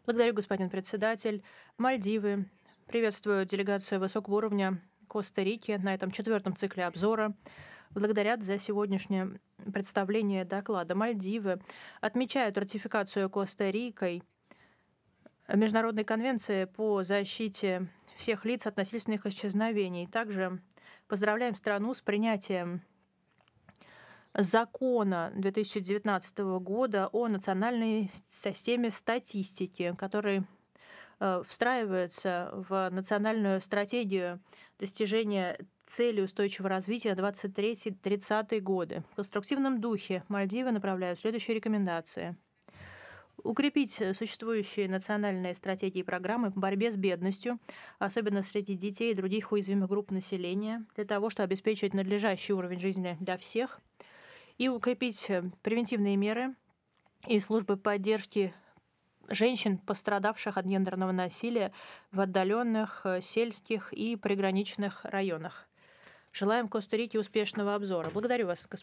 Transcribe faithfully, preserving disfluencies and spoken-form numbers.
Благодарю, господин председатель. Мальдивы. Приветствую делегацию высокого уровня Коста-Рики на этом четвертом цикле обзора. Благодарят за сегодняшнее представление доклада. Мальдивы отмечают ратификацию Коста-Рикой Международной конвенции по защите всех лиц от насильственных исчезновений. Также поздравляем страну с принятием закона две тысячи девятнадцатого года о национальной системе статистики, который э, встраивается в национальную стратегию достижения целей устойчивого развития двадцать третий тридцатый годы. В конструктивном духе Мальдивы направляют следующие рекомендации. Укрепить э, существующие национальные стратегии и программы по борьбе с бедностью, особенно среди детей и других уязвимых групп населения, для того, чтобы обеспечить надлежащий уровень жизни для всех, и укрепить э, превентивные меры и службы поддержки женщин, пострадавших от гендерного насилия в отдаленных э, сельских и приграничных районах. Желаем Коста-Рике успешного обзора. Благодарю вас, господин